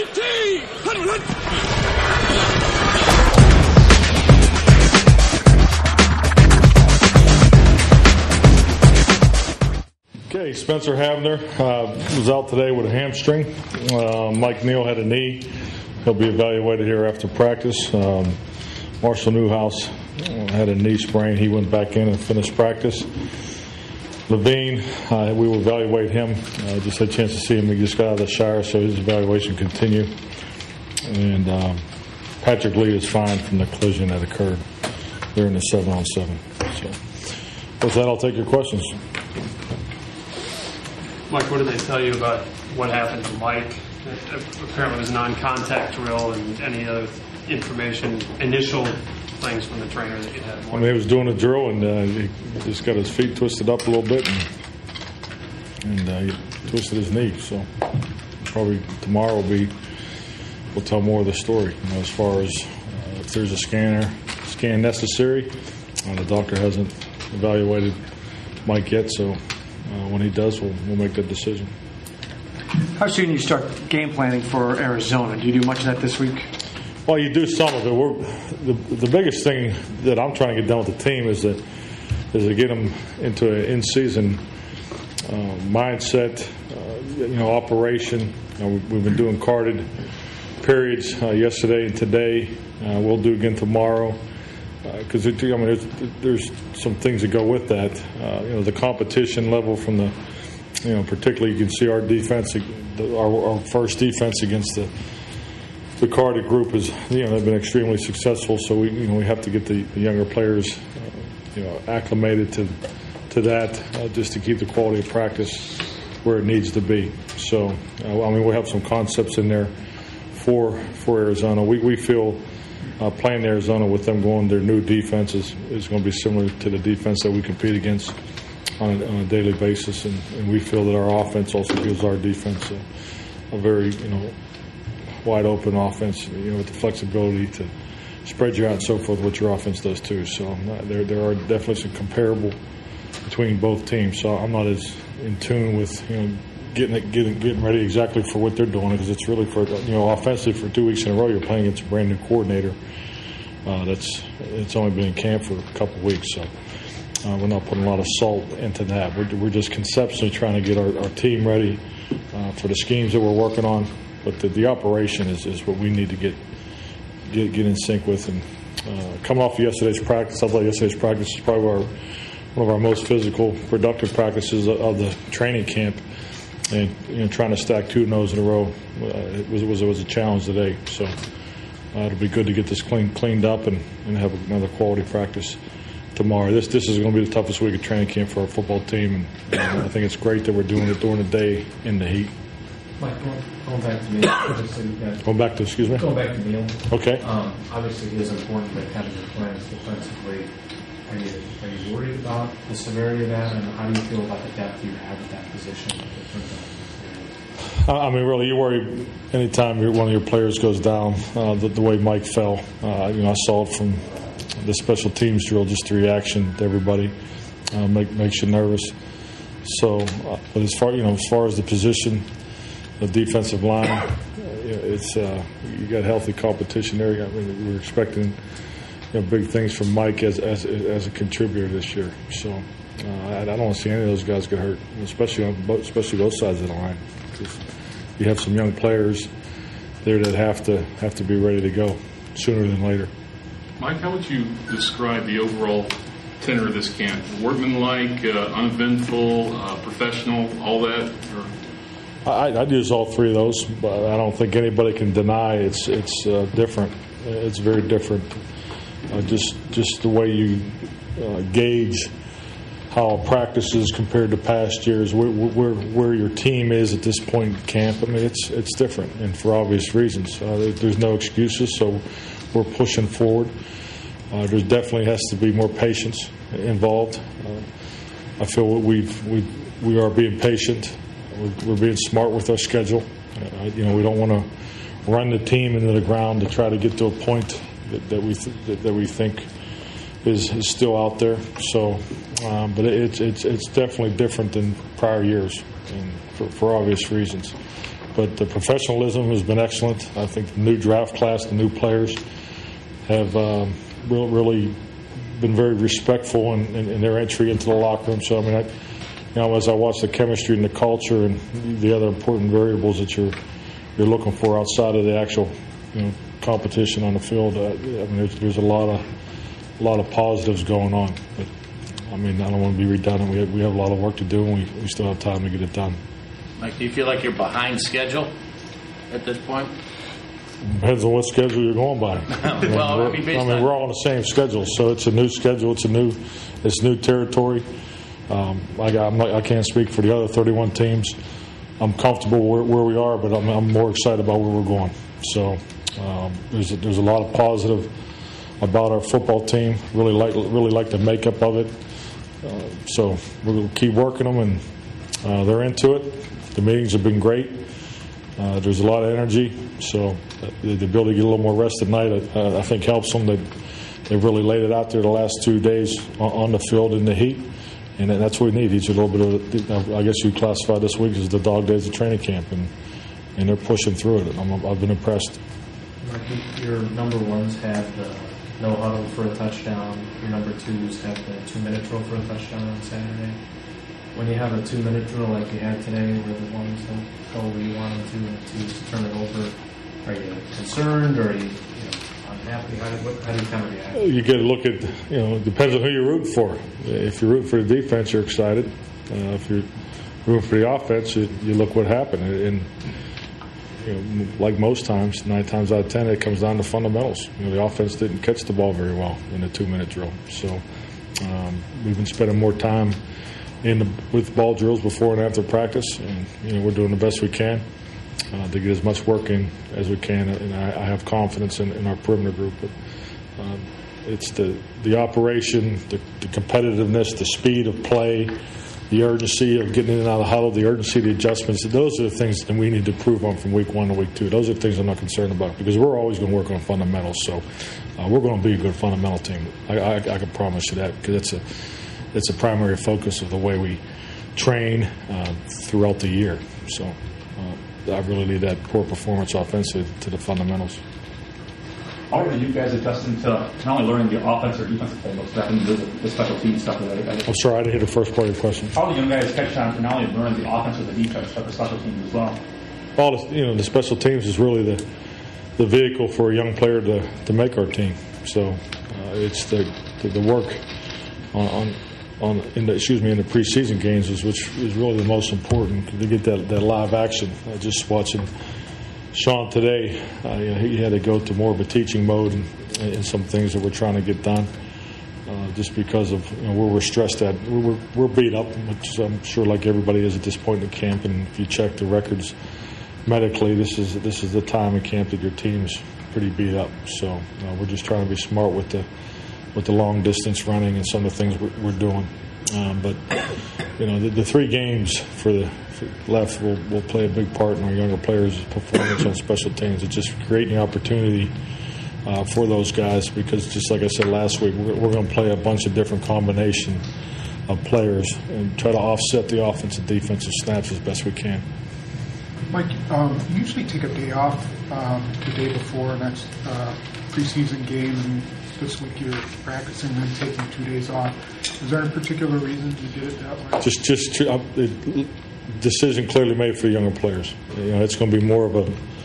Okay, Spencer Havner was out today with a hamstring. Mike Neal had a knee. He'll be evaluated here after practice. Marshall Newhouse had a knee sprain. He went back in and finished practice. Levine, we will evaluate him. I just had a chance to see him. He just got out of the shower, so his evaluation continue. And Patrick Lee is fine from the collision that occurred there in the 7-on-7. So with that, I'll take your questions. Mike, what did they tell you about what happened to Mike? Apparently it was a non-contact drill, and any other information, initial things from the trainer that you had? I mean, he was doing a drill, and he just got his feet twisted up a little bit, and he twisted his knee. So probably tomorrow we'll tell more of the story. You know, as far as if there's a scan necessary, the doctor hasn't evaluated Mike yet, so when he does, we'll make that decision. How soon do you start game planning for Arizona? Do you do much of that this week? Well, you do some of it. The biggest thing that I'm trying to get done with the team is to get them into an in-season mindset, operation. We've been doing carded periods yesterday and today. We'll do again tomorrow. Because there's some things that go with that. The competition level from the, particularly you can see our defense, our first defense against the carded group is, they've been extremely successful. So we have to get the younger players, acclimated to that, just to keep the quality of practice where it needs to be. So we have some concepts in there for Arizona. We feel. Playing Arizona with them going their new defense is going to be similar to the defense that we compete against on a daily basis, and we feel that our offense also gives our defense a very wide open offense, with the flexibility to spread you out and so forth, what your offense does too. So there are definitely some comparable between both teams. So I'm not as in tune with getting ready exactly for what they're doing, because it's really for offensively for 2 weeks in a row you're playing against a brand new coordinator it's only been in camp for a couple of weeks, so we're not putting a lot of salt into that. We're just conceptually trying to get our team ready for the schemes that we're working on, but the operation is what we need to get in sync with. And coming off of yesterday's practice, I thought yesterday's practice was probably one of our most physical, productive practices of the training camp. And trying to stack 2 no's in a row it was a challenge today. So it'll be good to get this cleaned up and have another quality practice tomorrow. This is going to be the toughest week of training camp for our football team, and I think it's great that we're doing it during the day in the heat. Mike, going back to Neal. Going back to Neal. Okay. Obviously, it is important that having your plans defensively. Are you worried about the severity of that, and how do you feel about the depth you have at that position? Really, you worry anytime one of your players goes down, the way Mike fell. I saw it from the special teams drill, just the reaction to everybody makes you nervous. So, but as far as the position, the defensive line, it's you got healthy competition there. We're expecting big things from Mike as a contributor this year. So I don't want to see any of those guys get hurt, especially both sides of the line, because you have some young players there that have to be ready to go sooner than later. Mike, how would you describe the overall tenor of this camp? Workmanlike, uneventful, professional, all that? I'd use all 3 of those, but I don't think anybody can deny it's different. It's very different. Just the way you gauge how practice is compared to past years, where your team is at this point in camp. It's different, and for obvious reasons. There's no excuses, so we're pushing forward. There definitely has to be more patience involved. I feel we are being patient. We're being smart with our schedule. We don't want to run the team into the ground to try to get to a point that we think is still out there. So, but it's definitely different than prior years, and for obvious reasons. but the professionalism has been excellent. I think the new draft class, the new players, have really been very respectful in their entry into the locker room. So, I mean, as I watch the chemistry and the culture and the other important variables that you're looking for outside of the actual competition on the field, I mean, there's a lot of positives going on. But I mean, I don't want to be redundant. We have a lot of work to do, and we still have time to get it done. Mike, do you feel like you're behind schedule at this point? Depends on what schedule you're going by. Well, we're all on the same schedule, so it's a new schedule. It's new territory. I can't speak for the other 31 teams. I'm comfortable where we are, but I'm more excited about where we're going. So there's a lot of positive about our football team. Really like the makeup of it. So we'll keep working them, and they're into it. The meetings have been great. There's a lot of energy, so the ability to get a little more rest at night, I think, helps them. They've really laid it out there the last 2 days on the field in the heat, and that's what we need. Each a little bit of, I guess you classify this week as the dog days of training camp, and they're pushing through it. I've been impressed. Your number ones have the no huddle for a touchdown. Your number twos have the 2-minute drill for a touchdown on Saturday. When you have a 2-minute drill like you had today, where the ones don't go where you want them to, and the twos turn it over, are you concerned, or are you unhappy? How do you kind of react? You get to look at, it depends on who you're rooting for. If you're rooting for the defense, you're excited. If you're rooting for the offense, you look what happened. And like most times, 9 times out of 10, it comes down to fundamentals. The offense didn't catch the ball very well in the 2-minute drill. So we've been spending more time with ball drills before and after practice, and we're doing the best we can to get as much work in as we can. And I have confidence in our perimeter group. But it's the operation, the competitiveness, the speed of play, the urgency of getting in and out of the huddle, the urgency of the adjustments. Those are the things that we need to improve on from week 1 to week 2. Those are the things I'm not concerned about, because we're always going to work on fundamentals. So we're going to be a good fundamental team. I can promise you that, because it's a primary focus of the way we train throughout the year. So I really leave that poor performance offensively to the fundamentals. How are you guys adjusting to not only learning the offense or defensive playbooks, but having to do the special team stuff? I'm sorry, I didn't hear the first part of your question. How do you guys catch on to not only learn the offense or the defense, but the special teams as well? The special teams is really the vehicle for a young player to make our team. So it's the work in the preseason games which is really the most important, to get that live action. Just watching Sean today, he had to go to more of a teaching mode in some things that we're trying to get done, just because of where we're stressed at. We're beat up, which I'm sure like everybody is at this point in the camp. And if you check the records medically, this is the time in camp that your team's pretty beat up. So we're just trying to be smart with the long distance running and some of the things we're doing. But the 3 games for the left will play a big part in our younger players' performance on special teams. It's just creating the opportunity for those guys, because just like I said last week, we're going to play a bunch of different combination of players and try to offset the offensive defensive snaps as best we can. Mike, you usually take a day off the day before next preseason game, and this week you're practicing and then taking 2 days off. Is there a particular reason you did it that way? Just decision clearly made for the younger players. It's going to be more of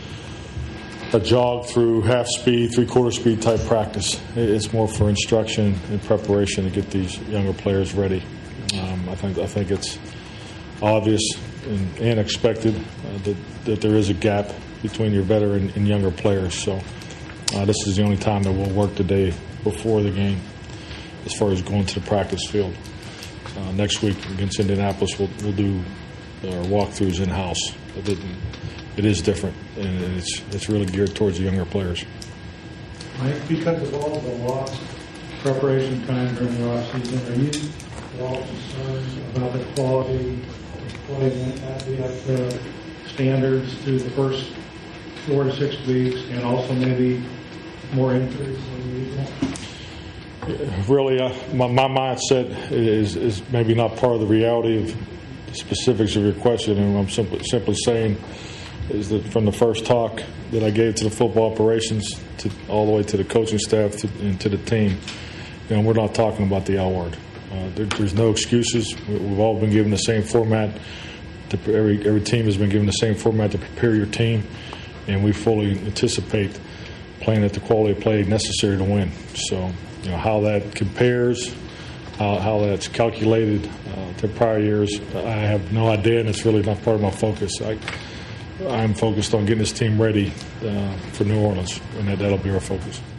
a jog through half speed, 3/4 speed type practice. It's more for instruction and preparation to get these younger players ready. I think it's obvious and expected that there is a gap between your veteran and younger players. So this is the only time that we'll work the day before the game as far as going to the practice field. Next week against Indianapolis, we'll do our walkthroughs in-house. It is different, and it's really geared towards the younger players. Mike, because of all the lost preparation time during the offseason, are you at all concerned about the quality of play at the standards through the first 4 to 6 weeks, and also maybe more injuries than usual? Really, my mindset is maybe not part of the reality of the specifics of your question, and I'm simply saying, is that from the first talk that I gave to the football operations all the way to the coaching staff and to the team, we're not talking about the L word. There's no excuses. We've all been given the same format. Every team has been given the same format to prepare your team, and we fully anticipate playing at the quality of play necessary to win. So, how that compares, how that's calculated to prior years, I have no idea, and it's really not part of my focus. I'm focused on getting this team ready for New Orleans, and that'll be our focus.